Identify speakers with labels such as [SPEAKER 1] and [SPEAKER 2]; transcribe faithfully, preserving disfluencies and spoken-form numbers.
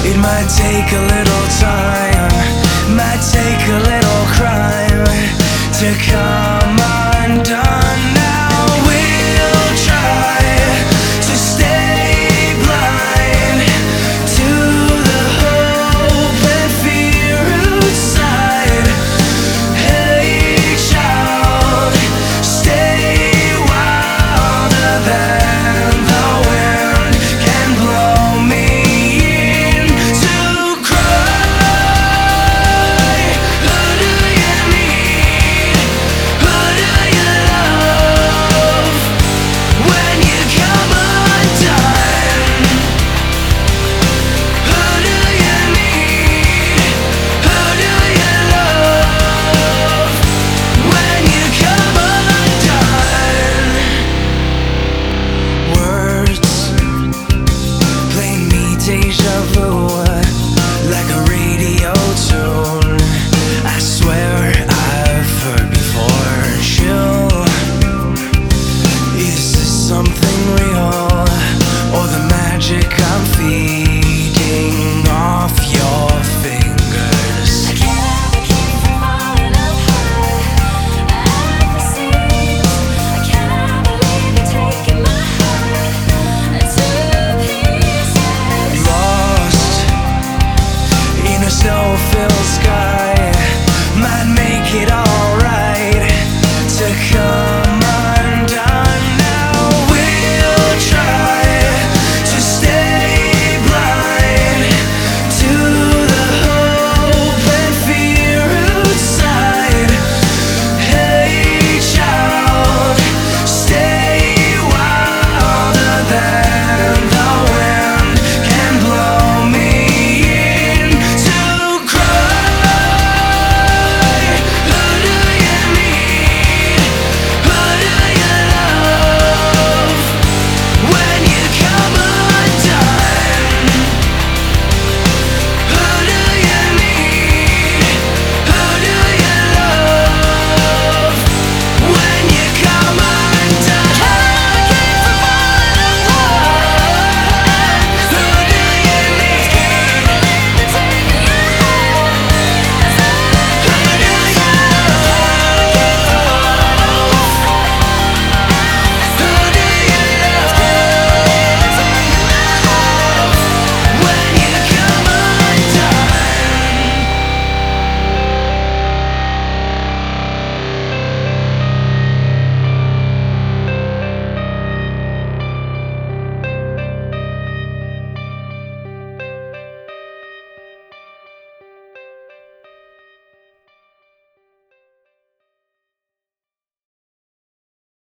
[SPEAKER 1] It might take a little time, might take a little crime to come undone. Now we'll try to stay blind to the hope and fear outside. Hey child, stay wilder than the wind can blow me in to cry. Who do you need? Who do you love when you come undone? Who do you need? Who do you love when you come undone? Words play me deja vu like a